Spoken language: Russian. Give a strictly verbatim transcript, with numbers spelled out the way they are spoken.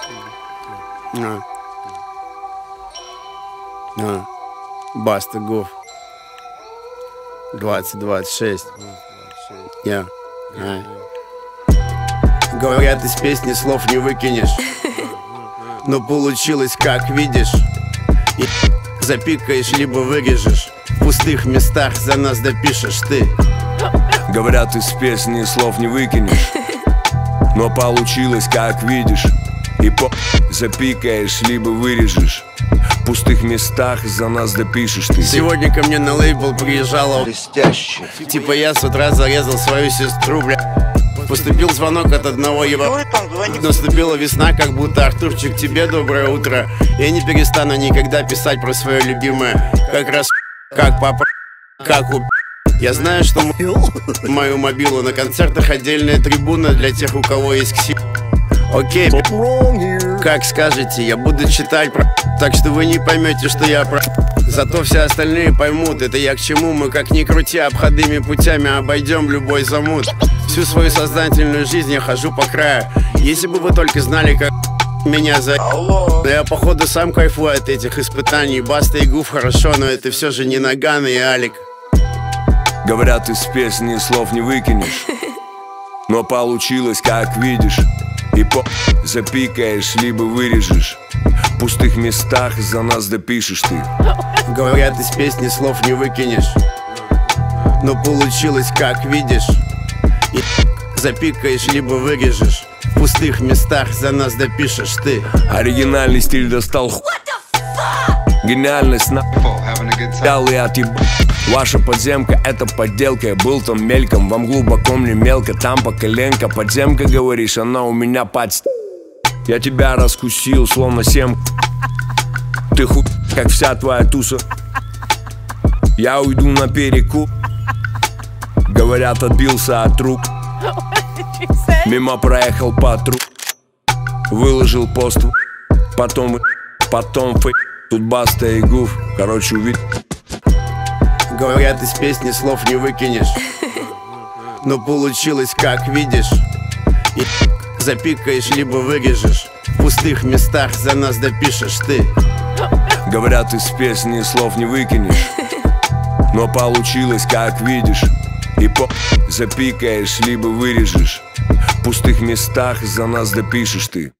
А. А. Баста Гуф. двадцать двадцать шесть. Я. А. Говорят, из песни слов не выкинешь, но получилось, как видишь. И запикаешь, либо вырежешь. В пустых местах за нас допишешь ты. Говорят, из песни слов не выкинешь, но получилось, как видишь. И по запикаешь, либо вырежешь. В пустых местах за нас допишешь ты. Сегодня ко мне на лейбл приезжала блестяще. Типа я с утра зарезал свою сестру, бля. Поступил звонок от одного его. Наступила весна, как будто Артурчик, тебе доброе утро. Я не перестану никогда писать про свое любимое. Как раз как папа, как у. Я знаю, что мою мобилу на концертах отдельная трибуна для тех, у кого есть кси. Окей, как скажете, я буду читать про. Так что вы не поймете, что я про. Зато все остальные поймут, это я к чему. Мы как ни крути, обходными путями обойдем любой замут. Всю свою сознательную жизнь я хожу по краю. Если бы вы только знали, как меня за... Да я походу сам кайфую от этих испытаний. Баста и Гуф хорошо, но это все же не Наган и Алик. Говорят, из песни слов не выкинешь, но получилось, как видишь. И по запикаешь, либо вырежешь. В пустых местах за нас допишешь ты. Говорят, из песни слов не выкинешь, но получилось, как видишь. И запикаешь, либо вырежешь. В пустых местах за нас допишешь ты. Оригинальный стиль достал ху... Гениальность на... Дал и отъеб... Ваша подземка — это подделка. Я был там мельком, вам глубоко, мне мелко. Там по коленка, подземка, говоришь, она у меня под... Я тебя раскусил, словно семь. Ты хуй, как вся твоя туса. Я уйду на перекуп. Говорят, отбился от рук. Мимо проехал патруль. Выложил пост. Потом, потом фейк. Тут Баста и Гуф, короче, увидел. Говорят, из песни слов не выкинешь, но получилось, как видишь. И запикаешь, либо вырежешь. В пустых местах за нас допишешь ты. Говорят, из песни слов не выкинешь, но получилось, как видишь. И по запикаешь, либо вырежешь. В пустых местах за нас допишешь ты.